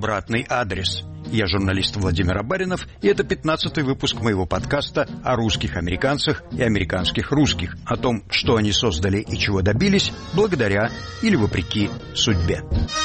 обратный адрес. Я журналист Владимир Абаринов, и это 15-й выпуск моего подкаста о русских американцах и американских русских, о том, что они создали и чего добились благодаря или вопреки судьбе.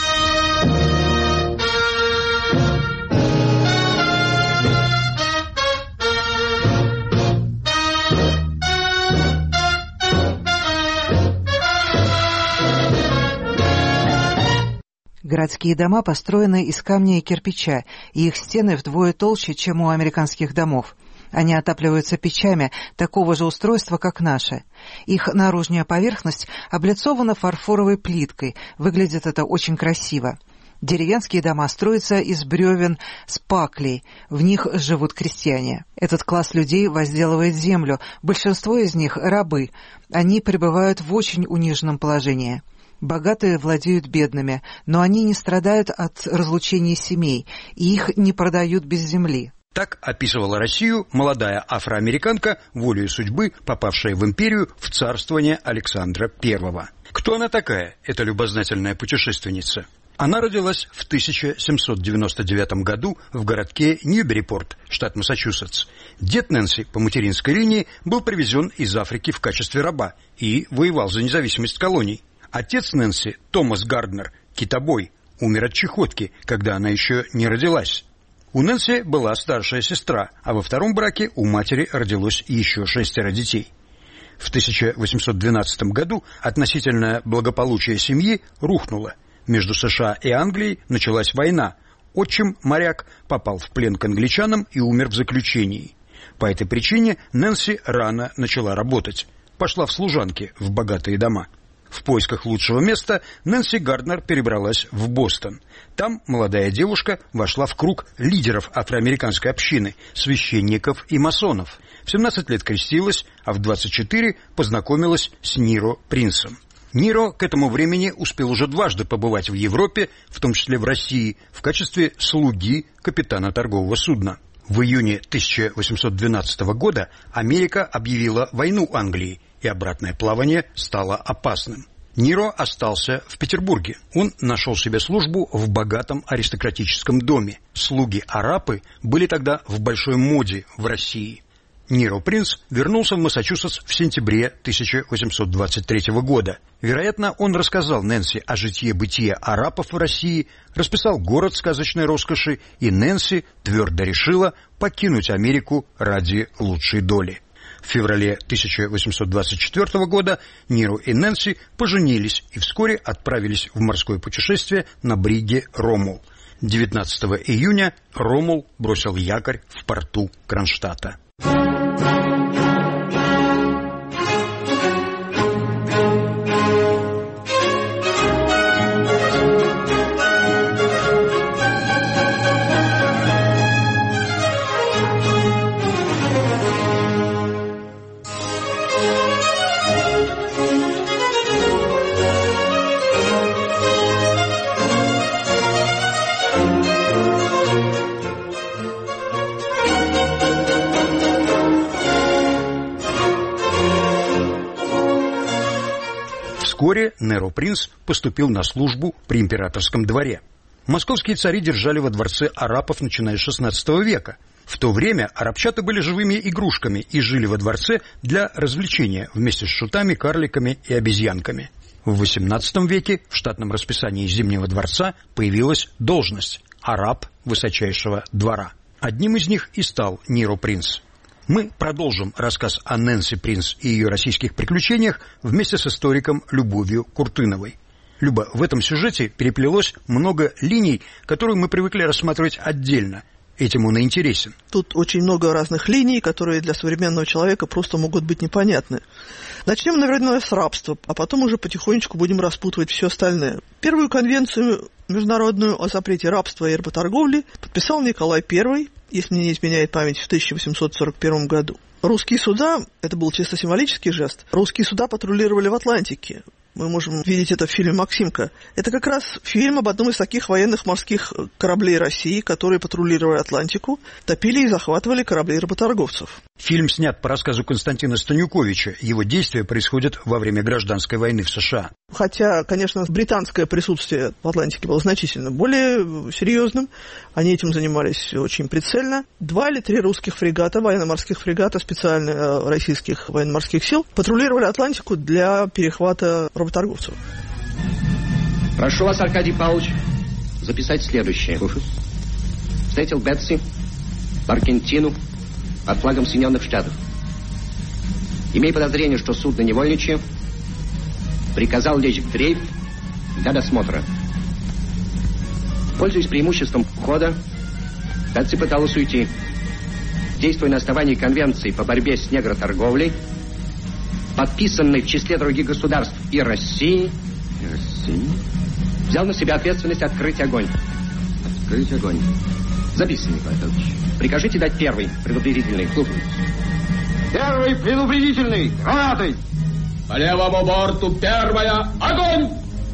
Городские дома построены из камня и кирпича, и их стены вдвое толще, чем у американских домов. Они отапливаются печами такого же устройства, как наши. Их наружная поверхность облицована фарфоровой плиткой. Выглядит это очень красиво. Деревенские дома строятся из бревен с паклей. В них живут крестьяне. Этот класс людей возделывает землю. Большинство из них – рабы. Они пребывают в очень униженном положении. Богатые владеют бедными, но они не страдают от разлучения семей, и их не продают без земли. Так описывала Россию молодая афроамериканка, волею судьбы, попавшая в империю в царствование Александра I. Кто она такая, эта любознательная путешественница? Она родилась в 1799 году в городке Ньюберипорт, штат Массачусетс. Дед Нэнси по материнской линии был привезен из Африки в качестве раба и воевал за независимость колоний. Отец Нэнси, Томас Гарднер, китобой, умер от чехотки, когда она еще не родилась. У Нэнси была старшая сестра, а во втором браке у матери родилось еще 6 детей. В 1812 году относительное благополучие семьи рухнуло. Между США и Англией началась война. Отчим, моряк, попал в плен к англичанам и умер в заключении. По этой причине Нэнси рано начала работать. Пошла в служанки в богатые дома. В поисках лучшего места Нэнси Гарднер перебралась в Бостон. Там молодая девушка вошла в круг лидеров афроамериканской общины, священников и масонов. В 17 лет крестилась, а в 24 познакомилась с Ниро Принсом. Ниро к этому времени успел уже дважды побывать в Европе, в том числе в России, в качестве слуги капитана торгового судна. В июне 1812 года Америка объявила войну Англии, и обратное плавание стало опасным. Ниро остался в Петербурге. Он нашел себе службу в богатом аристократическом доме. Слуги-арапы были тогда в большой моде в России. Ниро Принс вернулся в Массачусетс в сентябре 1823 года. Вероятно, он рассказал Нэнси о житье-бытие арапов в России, расписал город сказочной роскоши, и Нэнси твердо решила покинуть Америку ради лучшей доли. В феврале 1824 года Ниро и Нэнси поженились и вскоре отправились в морское путешествие на бриге «Ромул». 19 июня «Ромул» бросил якорь в порту Кронштадта. Вскоре Ниро Принс поступил на службу при императорском дворе. Московские цари держали во дворце арапов, начиная с XVI века. В то время арабчата были живыми игрушками и жили во дворце для развлечения вместе с шутами, карликами и обезьянками. В XVIII веке в штатном расписании Зимнего дворца появилась должность араб высочайшего двора. Одним из них и стал Ниро Принс. Мы продолжим рассказ о Нэнси Принс и ее российских приключениях вместе с историком Любовью Куртыновой. Люба, в этом сюжете переплелось много линий, которые мы привыкли рассматривать отдельно. Этим он и интересен. Тут очень много разных линий, которые для современного человека просто могут быть непонятны. Начнем, наверное, с рабства, а потом уже потихонечку будем распутывать все остальное. Первую конвенцию международную о запрете рабства и работорговли подписал Николай I, если мне не изменяет память, в 1841 году. Русские суда, это был чисто символический жест, русские суда патрулировали в Атлантике. Мы можем видеть это в фильме «Максимка». Это как раз фильм об одном из таких военных морских кораблей России, которые, патрулировали Атлантику, топили и захватывали корабли работорговцев. Фильм снят по рассказу Константина Станюковича. Его действия происходят во время гражданской войны в США. Хотя, конечно, британское присутствие в Атлантике было значительно более серьезным. Они этим занимались очень прицельно. 2 или 3 русских фрегата, военно-морских фрегата, специально российских военно-морских сил, патрулировали Атлантику для перехвата работорговцев. Прошу вас, Аркадий Павлович, записать следующее. Встретил Бетси в Аргентину под флагом Соединенных Штатов. Имея подозрение, что судно невольничье, приказал лечь в дрейф для досмотра. Пользуясь преимуществом хода, Бетси пыталась уйти. Действуя на основании конвенции по борьбе с негроторговлей, подписанной в числе других государств и России, взял на себя ответственность открыть огонь. Открыть огонь. Записано, Николай Федорович. Прикажите дать первый предупредительный. Слушаю. Первый предупредительный. Гранаты. По левому борту первая. Огонь!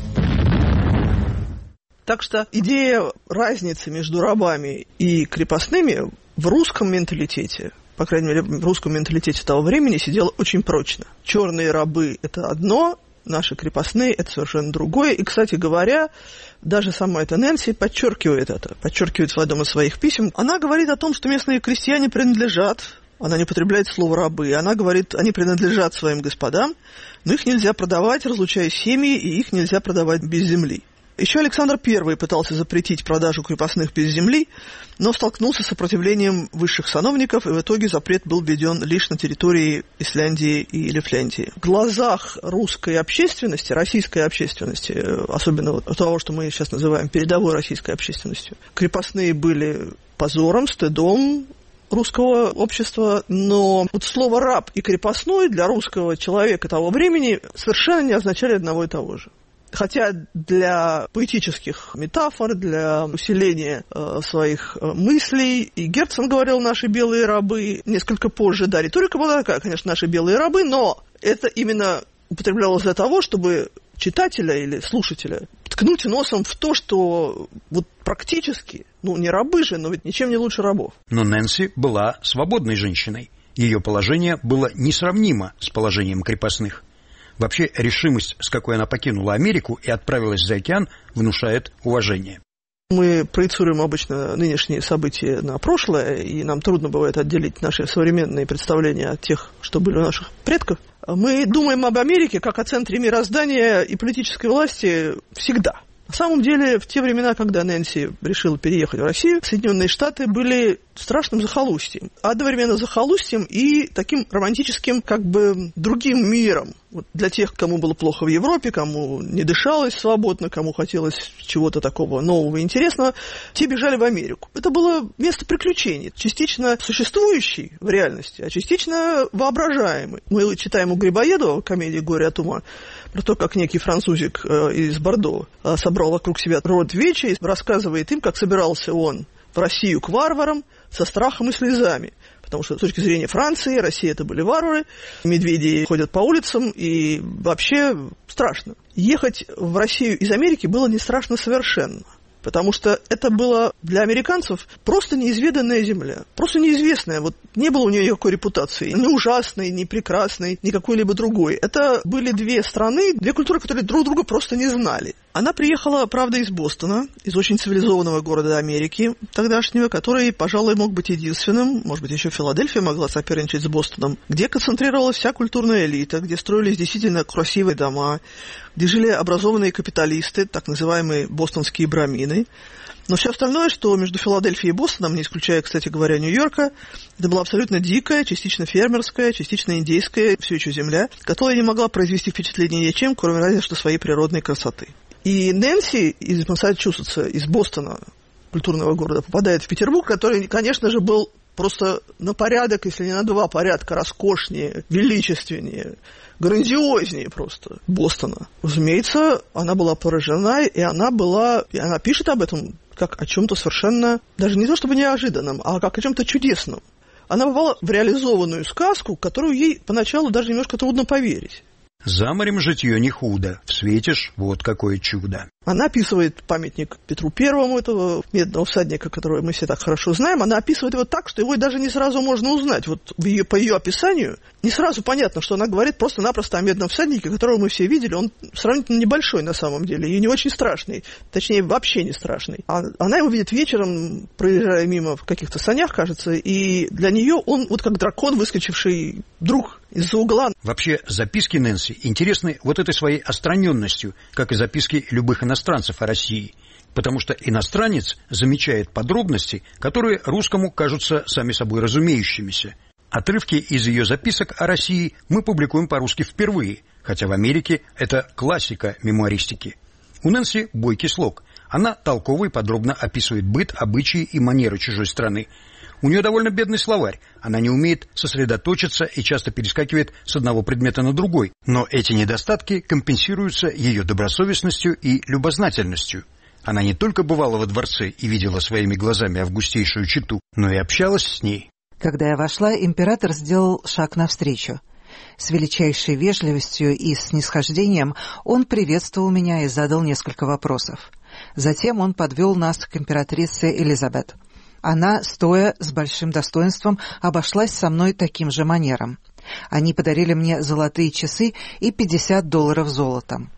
Так что идея разницы между рабами и крепостными в русском менталитете, по крайней мере, в русском менталитете того времени, сидела очень прочно. Черные рабы – это одно, наши крепостные – это совершенно другое. И, кстати говоря, даже сама эта Нэнси подчеркивает это, подчеркивает в одном из своих писем. Она говорит о том, что местные крестьяне принадлежат, она не употребляет слово «рабы», она говорит, они принадлежат своим господам, но их нельзя продавать, разлучая семьи, и их нельзя продавать без земли. Еще Александр I пытался запретить продажу крепостных без земли, но столкнулся с сопротивлением высших сановников, и в итоге запрет был введен лишь на территории Исляндии и Лифляндии. В глазах русской общественности, российской общественности, особенно того, что мы сейчас называем передовой российской общественностью, крепостные были позором, стыдом русского общества, но вот слово «раб» и «крепостной» для русского человека того времени совершенно не означали одного и того же. Хотя для поэтических метафор, для усиления своих мыслей, и Герцен говорил «наши белые рабы», несколько позже, да, риторика была такая, конечно, «наши белые рабы», но это именно употреблялось для того, чтобы читателя или слушателя ткнуть носом в то, что вот практически, не рабы же, но ведь ничем не лучше рабов. Но Нэнси была свободной женщиной. Ее положение было несравнимо с положением крепостных. Вообще, решимость, с какой она покинула Америку и отправилась за океан, внушает уважение. Мы проецируем обычно нынешние события на прошлое, и нам трудно бывает отделить наши современные представления от тех, что были у наших предков. Мы думаем об Америке как о центре мироздания и политической власти всегда. На самом деле, в те времена, когда Нэнси решила переехать в Россию, Соединенные Штаты были страшным захолустьем. Одновременно захолустьем и таким романтическим, другим миром. Вот для тех, кому было плохо в Европе, кому не дышалось свободно, кому хотелось чего-то такого нового и интересного, те бежали в Америку. Это было место приключений, частично существующий в реальности, а частично воображаемый. Мы читаем у Грибоедова комедию «Горе от ума» про то, как некий французик из Бордо собрал вокруг себя род веча и рассказывает им, как собирался он в Россию к варварам со страхом и слезами. Потому что с точки зрения Франции, Россия это были варвары, медведи ходят по улицам, и вообще страшно. Ехать в Россию из Америки было не страшно совершенно. Потому что это было для американцев просто неизведанная земля. Просто неизвестная. Вот не было у нее никакой репутации. Ни ужасной, ни прекрасной, ни какой-либо другой. Это были две страны, две культуры, которые друг друга просто не знали. Она приехала, правда, из Бостона, из очень цивилизованного города Америки тогдашнего, который, пожалуй, мог быть единственным, может быть, еще Филадельфия могла соперничать с Бостоном, где концентрировалась вся культурная элита, где строились действительно красивые дома, где жили образованные капиталисты, так называемые бостонские брамины. Но все остальное, что между Филадельфией и Бостоном, не исключая, кстати говоря, Нью-Йорка, это была абсолютно дикая, частично фермерская, частично индейская, все еще земля, которая не могла произвести впечатление ничем, кроме разве что своей природной красоты. И Нэнси из Массачусетса, из Бостона, культурного города, попадает в Петербург, который, конечно же, был просто на порядок, если не на 2 порядка, роскошнее, величественнее, грандиознее просто Бостона. Разумеется, она была поражена, и она пишет об этом как о чем-то совершенно, даже не то чтобы неожиданном, а как о чем-то чудесном. Она попала в реализованную сказку, которую ей поначалу даже немножко трудно поверить. За морем житье не худо, встретишь вот какое чудо. Она описывает памятник Петру Первому, этого медного всадника, которого мы все так хорошо знаем. Она описывает его так, что его даже не сразу можно узнать. Вот по ее описанию не сразу понятно, что она говорит просто-напросто о медном всаднике, которого мы все видели. Он сравнительно небольшой на самом деле и не очень страшный. Точнее, вообще не страшный. Она его видит вечером, проезжая мимо в каких-то санях, кажется, и для нее он вот как дракон, выскочивший вдруг из-за угла. Вообще, записки Нэнси интересны вот этой своей отстраненностью, как и записки любых иностранцев о России. Потому что иностранец замечает подробности, которые русскому кажутся сами собой разумеющимися. Отрывки из ее записок о России мы публикуем по-русски впервые, хотя в Америке это классика мемуаристики. У Нэнси бойкий слог. Она толково и подробно описывает быт, обычаи и манеры чужой страны. У нее довольно бедный словарь, она не умеет сосредоточиться и часто перескакивает с одного предмета на другой, но эти недостатки компенсируются ее добросовестностью и любознательностью. Она не только бывала во дворце и видела своими глазами августейшую чету, но и общалась с ней. Когда я вошла, император сделал шаг навстречу. С величайшей вежливостью и снисхождением он приветствовал меня и задал несколько вопросов. Затем он подвел нас к императрице Элизабет. Она, стоя с большим достоинством, обошлась со мной таким же манером. Они подарили мне золотые часы и $50 золотом.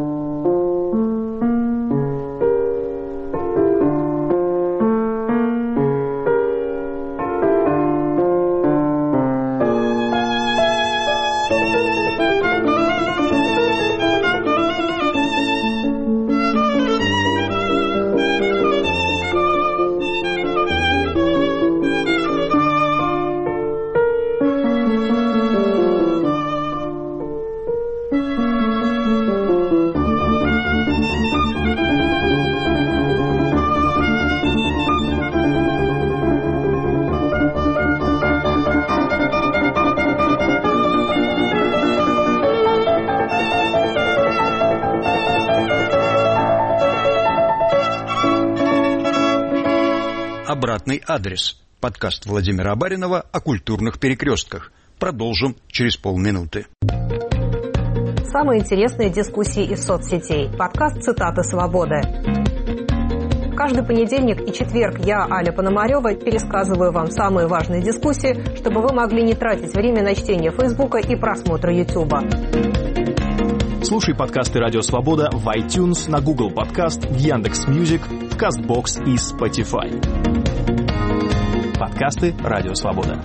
Обратный адрес. Подкаст Владимира Абаринова о культурных перекрестках. Продолжим через полминуты. Самые интересные дискуссии из соцсетей. Подкаст «Цитаты свободы». Каждый понедельник и четверг я, Аля Пономарева, пересказываю вам самые важные дискуссии, чтобы вы могли не тратить время на чтение Фейсбука и просмотра Ютуба. Слушай подкасты «Радио Свобода» в iTunes, на Google Podcast, в Яндекс.Мьюзик, в Castbox и Spotify. Подкасты «Радио Свобода».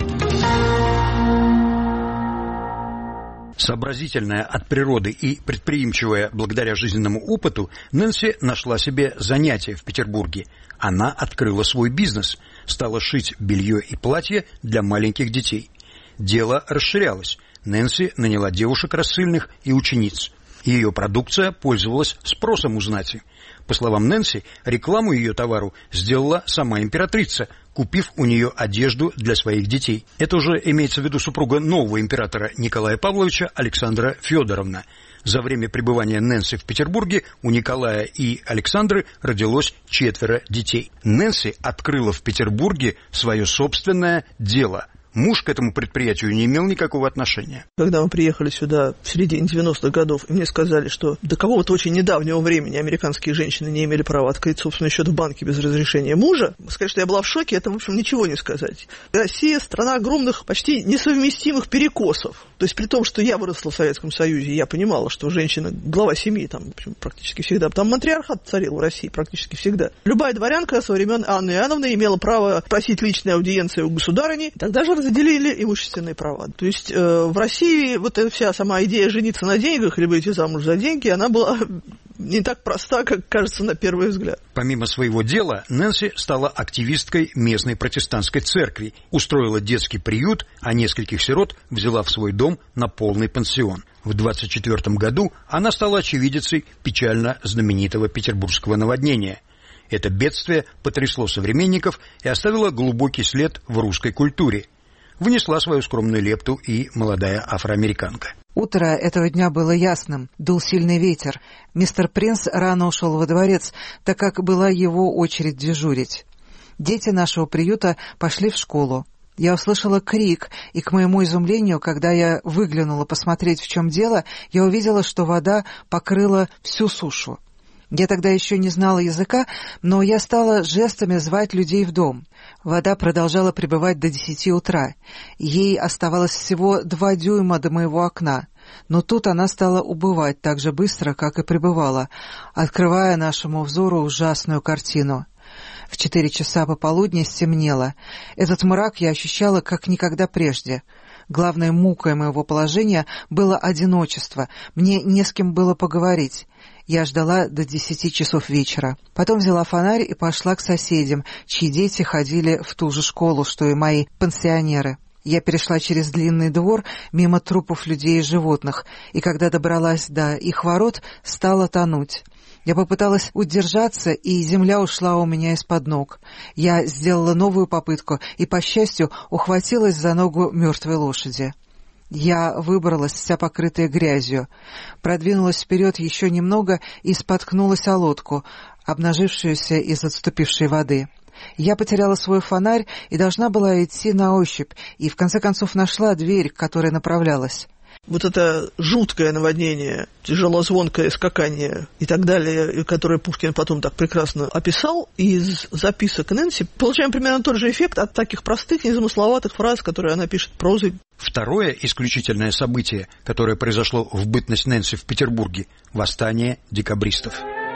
Сообразительная от природы и предприимчивая благодаря жизненному опыту, Нэнси нашла себе занятие в Петербурге. Она открыла свой бизнес, стала шить белье и платья для маленьких детей. Дело расширялось. Нэнси наняла девушек рассыльных и учениц. Ее продукция пользовалась спросом у знати. По словам Нэнси, рекламу ее товару сделала сама императрица, купив у нее одежду для своих детей. Это уже имеется в виду супруга нового императора Николая Павловича Александра Федоровна. За время пребывания Нэнси в Петербурге у Николая и Александры родилось 4 детей. Нэнси открыла в Петербурге свое собственное дело. Муж к этому предприятию не имел никакого отношения. Когда мы приехали сюда в середине 90-х годов, и мне сказали, что до какого-то очень недавнего времени американские женщины не имели права открыть собственный счет в банке без разрешения мужа, сказать, что я была в шоке, это, в общем, ничего не сказать. Россия – страна огромных, почти несовместимых перекосов. То есть при том, что я выросла в Советском Союзе, я понимала, что женщина – глава семьи, там, в общем, практически всегда. Там матриархат царил в России практически всегда. Любая дворянка со времен Анны Иоанновны имела право просить личной аудиенции у государыни, тогда же разделили имущественные права. То есть в России вот эта вся сама идея жениться на деньгах или выйти замуж за деньги, она была не так проста, как кажется на первый взгляд. Помимо своего дела, Нэнси стала активисткой местной протестантской церкви, устроила детский приют, а нескольких сирот взяла в свой дом на полный пансион. В 1924 году она стала очевидицей печально знаменитого петербургского наводнения. Это бедствие потрясло современников и оставило глубокий след в русской культуре. Внесла свою скромную лепту и молодая афроамериканка. Утро этого дня было ясным, дул сильный ветер. Мистер Принц рано ушел во дворец, так как была его очередь дежурить. Дети нашего приюта пошли в школу. Я услышала крик, и, к моему изумлению, когда я выглянула посмотреть, в чем дело, я увидела, что вода покрыла всю сушу. Я тогда еще не знала языка, но я стала жестами звать людей в дом. Вода продолжала прибывать до 10 утра. Ей оставалось всего 2 дюйма до моего окна. Но тут она стала убывать так же быстро, как и прибывала, открывая нашему взору ужасную картину. В 4 часа пополудни стемнело. Этот мрак я ощущала как никогда прежде. Главной мукой моего положения было одиночество. Мне не с кем было поговорить. Я ждала до 10 часов вечера. Потом взяла фонарь и пошла к соседям, чьи дети ходили в ту же школу, что и мои пенсионеры. Я перешла через длинный двор мимо трупов людей и животных, и когда добралась до их ворот, стала тонуть. Я попыталась удержаться, и земля ушла у меня из-под ног. Я сделала новую попытку и, по счастью, ухватилась за ногу мертвой лошади. Я выбралась, вся покрытая грязью, продвинулась вперед еще немного и споткнулась о лодку, обнажившуюся из отступившей воды. Я потеряла свой фонарь и должна была идти на ощупь, и в конце концов нашла дверь, к которой направлялась. Вот это жуткое наводнение, тяжелозвонкое скакание и так далее, которое Пушкин потом так прекрасно описал, из записок Нэнси получаем примерно тот же эффект от таких простых, незамысловатых фраз, которые она пишет прозой. Второе исключительное событие, которое произошло в бытность Нэнси в Петербурге – восстание декабристов.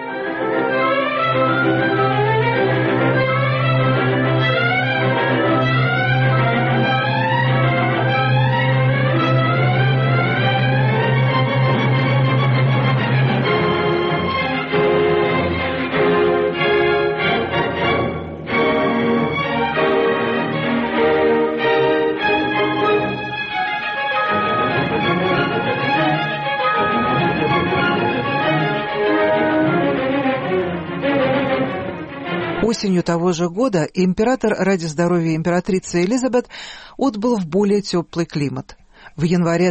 Осенью того же года император ради здоровья императрицы Элизабет отбыл в более теплый климат. В январе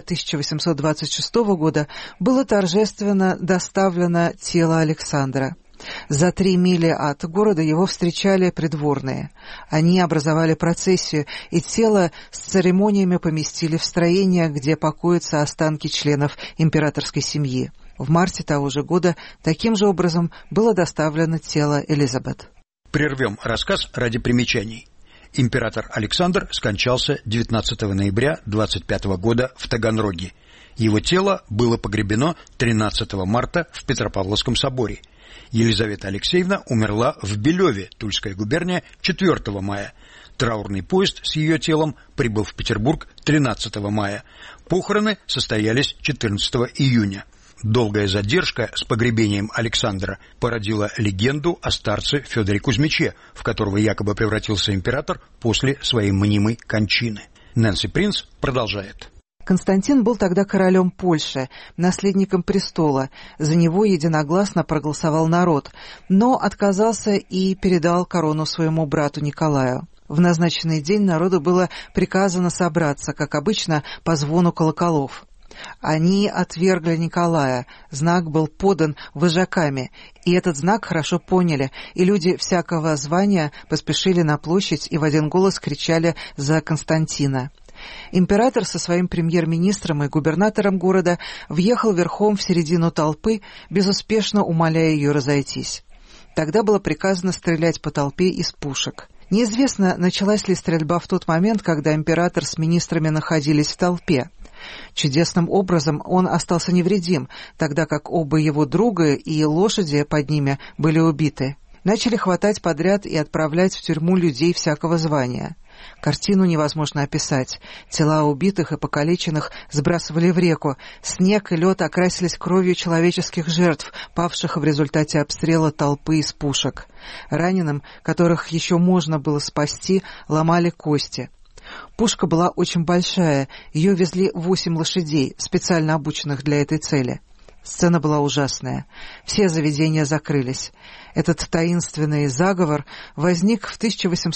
1826 года было торжественно доставлено тело Александра. За 3 мили от города его встречали придворные. Они образовали процессию, и тело с церемониями поместили в строение, где покоятся останки членов императорской семьи. В марте того же года таким же образом было доставлено тело Элизабет. Прервем рассказ ради примечаний. Император Александр скончался 19 ноября 25 года в Таганроге. Его тело было погребено 13 марта в Петропавловском соборе. Елизавета Алексеевна умерла в Белеве, Тульская губерния, 4 мая. Траурный поезд с ее телом прибыл в Петербург 13 мая. Похороны состоялись 14 июня. Долгая задержка с погребением Александра породила легенду о старце Федоре Кузьмиче, в которого якобы превратился император после своей мнимой кончины. Нэнси Принц продолжает. Константин был тогда королем Польши, наследником престола. За него единогласно проголосовал народ, но отказался и передал корону своему брату Николаю. В назначенный день народу было приказано собраться, как обычно, по звону колоколов. Они отвергли Николая, знак был подан вожаками, и этот знак хорошо поняли, и люди всякого звания поспешили на площадь и в один голос кричали за Константина. Император со своим премьер-министром и губернатором города въехал верхом в середину толпы, безуспешно умоляя ее разойтись. Тогда было приказано стрелять по толпе из пушек. Неизвестно, началась ли стрельба в тот момент, когда император с министрами находились в толпе. Чудесным образом он остался невредим, тогда как оба его друга и лошади под ними были убиты. Начали хватать подряд и отправлять в тюрьму людей всякого звания. Картину невозможно описать. Тела убитых и покалеченных сбрасывали в реку. Снег и лед окрасились кровью человеческих жертв, павших в результате обстрела толпы из пушек. Раненым, которых еще можно было спасти, ломали кости. Пушка была очень большая, ее везли 8 лошадей, специально обученных для этой цели. Сцена была ужасная. Все заведения закрылись. Этот таинственный заговор возник в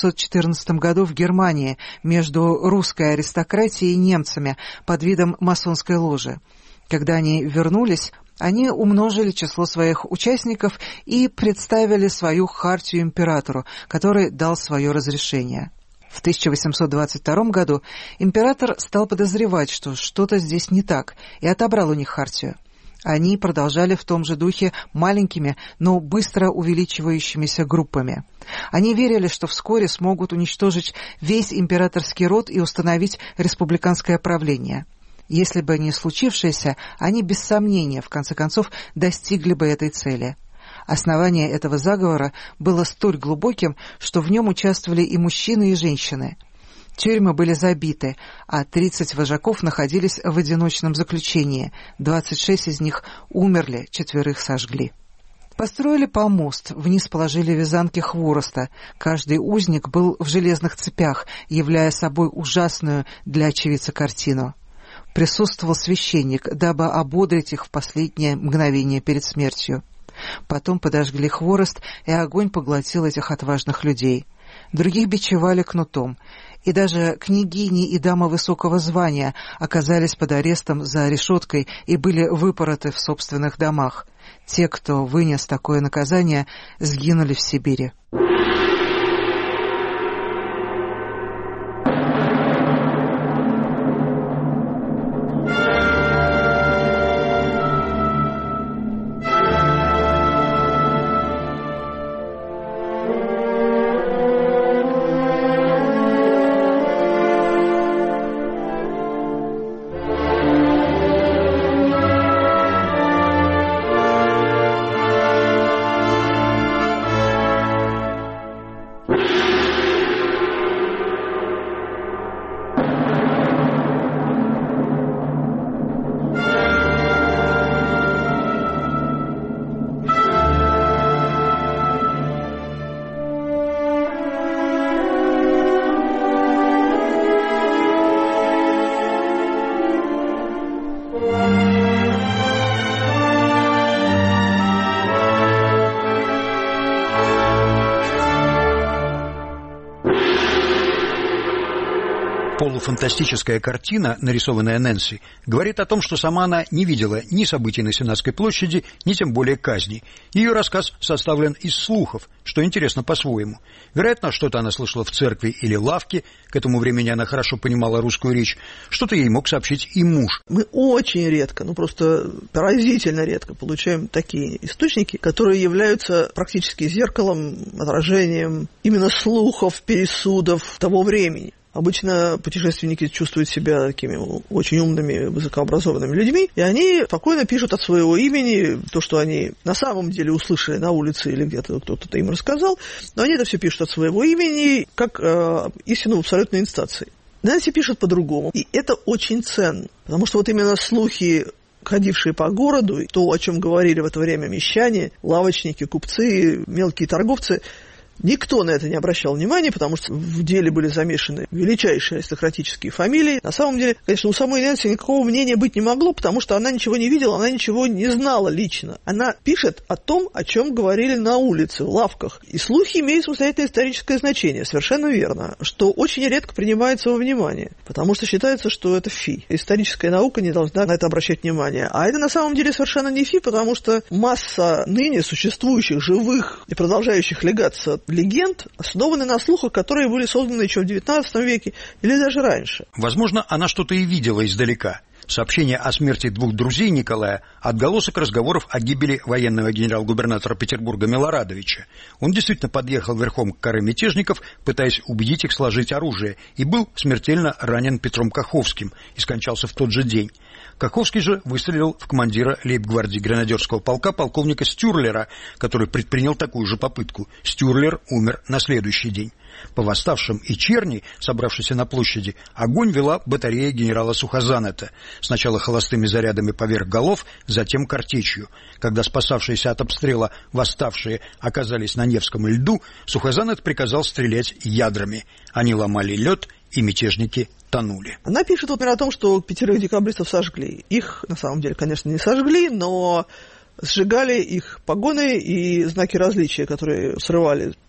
1814 году в Германии между русской аристократией и немцами под видом масонской ложи. Когда они вернулись, они умножили число своих участников и представили свою хартию императору, который дал свое разрешение. В 1822 году император стал подозревать, что что-то здесь не так, и отобрал у них хартию. Они продолжали в том же духе маленькими, но быстро увеличивающимися группами. Они верили, что вскоре смогут уничтожить весь императорский род и установить республиканское правление. Если бы не случившееся, они без сомнения, в конце концов, достигли бы этой цели. Основание этого заговора было столь глубоким, что в нем участвовали и мужчины, и женщины. Тюрьмы были забиты, а 30 вожаков находились в одиночном заключении. 26 из них умерли, 4 сожгли. Построили помост, вниз положили вязанки хвороста. Каждый узник был в железных цепях, являя собой ужасную для очевидца картину. Присутствовал священник, дабы ободрить их в последнее мгновение перед смертью. Потом подожгли хворост, и огонь поглотил этих отважных людей. Других бичевали кнутом, и даже княгини и дамы высокого звания оказались под арестом за решеткой и были выпороты в собственных домах. Те, кто вынес такое наказание, сгинули в Сибири. Полуфантастическая картина, нарисованная Нэнси, говорит о том, что сама она не видела ни событий на Сенатской площади, ни тем более казни. Ее рассказ составлен из слухов, что интересно по-своему. Вероятно, что-то она слышала в церкви или лавке, к этому времени она хорошо понимала русскую речь, что-то ей мог сообщить и муж. Мы очень редко, просто поразительно редко получаем такие источники, которые являются практически зеркалом, отражением именно слухов, пересудов того времени. Обычно путешественники чувствуют себя такими очень умными, высокообразованными людьми, и они спокойно пишут от своего имени то, что они на самом деле услышали на улице или где-то кто-то им рассказал, но они это все пишут от своего имени, как истину в абсолютной инстанции. Нэнси пишет по-другому, и это очень ценно, потому что вот именно слухи, ходившие по городу, то, о чем говорили в это время мещане, лавочники, купцы, мелкие торговцы, никто на это не обращал внимания, потому что в деле были замешаны величайшие аристократические фамилии. На самом деле, конечно, у самой Нэнси никакого мнения быть не могло, потому что она ничего не видела, она ничего не знала лично. Она пишет о том, о чем говорили на улице, в лавках. И слухи имеют самостоятельное историческое значение, совершенно верно, что очень редко принимается во внимание, потому что считается, что это фи. Историческая наука не должна на это обращать внимание. А это на самом деле совершенно не фи, потому что масса ныне существующих, живых и продолжающих легаться легенд основаны на слухах, которые были созданы еще в XIX веке или даже раньше. Возможно, она что-то и видела издалека. Сообщение о смерти двух друзей Николая – отголосок разговоров о гибели военного генерал-губернатора Петербурга Милорадовича. Он действительно подъехал верхом к каре мятежников, пытаясь убедить их сложить оружие, и был смертельно ранен Петром Каховским и скончался в тот же день. Каховский же выстрелил в командира лейб-гвардии гренадерского полка полковника Стюрлера, который предпринял такую же попытку. Стюрлер умер на следующий день. По восставшим и черни, собравшейся на площади, огонь вела батарея генерала Сухозанета. Сначала холостыми зарядами поверх голов, затем картечью. Когда спасавшиеся от обстрела восставшие оказались на Невском льду, Сухозанет приказал стрелять ядрами. Они ломали лед, и мятежники тонули. Она пишет, например, о том, что 5 декабристов сожгли. Их, на самом деле, конечно, не сожгли, но сжигали их погоны и знаки различия, которые срывали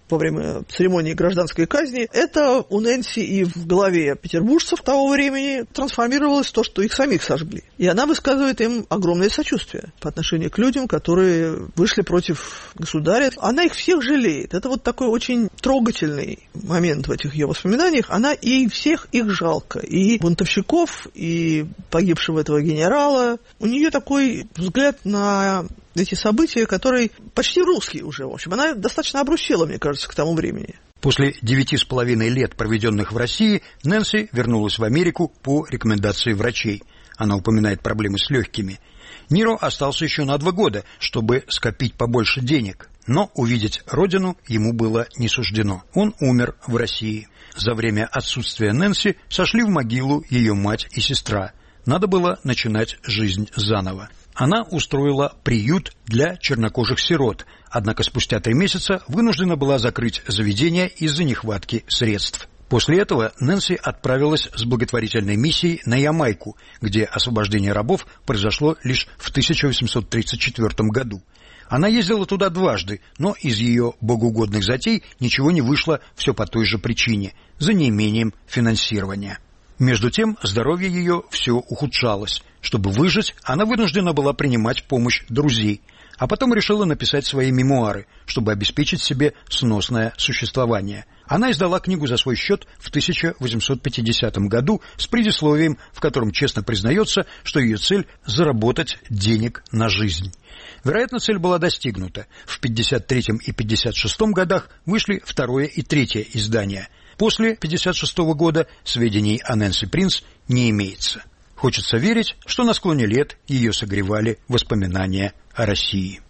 во время церемонии гражданской казни, это у Нэнси и в голове петербуржцев того времени трансформировалось в то, что их самих сожгли. И она высказывает им огромное сочувствие по отношению к людям, которые вышли против государя. Она их всех жалеет. Это вот такой очень трогательный момент в этих ее воспоминаниях. Она и всех их жалко. И бунтовщиков, и погибшего этого генерала. У нее такой взгляд на эти события, который почти русский уже, в общем. Она достаточно обрусела, мне кажется, к тому времени. После 9,5 лет, проведенных в России, Нэнси вернулась в Америку по рекомендации врачей. Она упоминает проблемы с легкими. Ниро остался еще на 2 года, чтобы скопить побольше денег. Но увидеть родину ему было не суждено. Он умер в России. За время отсутствия Нэнси сошли в могилу ее мать и сестра. Надо было начинать жизнь заново. Она устроила приют для чернокожих сирот, однако спустя 3 месяца вынуждена была закрыть заведение из-за нехватки средств. После этого Нэнси отправилась с благотворительной миссией на Ямайку, где освобождение рабов произошло лишь в 1834 году. Она ездила туда 2 раза, но из ее богоугодных затей ничего не вышло, все по той же причине – за неимением финансирования. Между тем, здоровье ее все ухудшалось. Чтобы выжить, она вынуждена была принимать помощь друзей, а потом решила написать свои мемуары, чтобы обеспечить себе сносное существование. Она издала книгу за свой счет в 1850 году с предисловием, в котором честно признается, что ее цель – заработать денег на жизнь. Вероятно, цель была достигнута. В 1953 и 1956 годах вышли 2 и 3 издания. После 1956 года сведений о Нэнси Принц не имеется. Хочется верить, что на склоне лет ее согревали воспоминания о России.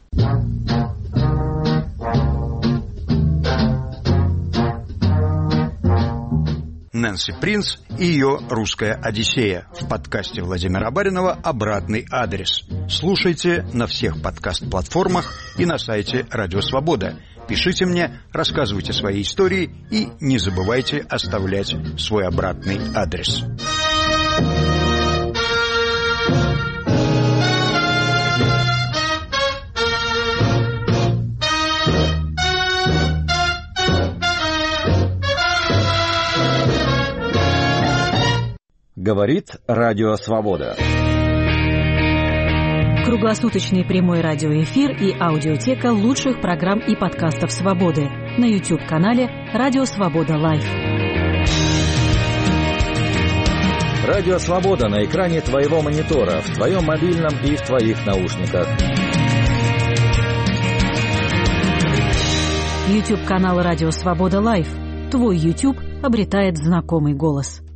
Нэнси Принц и ее «Русская Одиссея» в подкасте Владимира Баринова «Обратный адрес». Слушайте на всех подкаст-платформах и на сайте Радио Свобода. Пишите мне, рассказывайте свои истории и не забывайте оставлять свой обратный адрес. Говорит Радио Свобода. Круглосуточный прямой радиоэфир и аудиотека лучших программ и подкастов «Свободы» на YouTube-канале «Радио Свобода Лайв». Радио Свобода на экране твоего монитора, в твоем мобильном и в твоих наушниках. YouTube-канал «Радио Свобода Лайв». Твой YouTube обретает знакомый голос.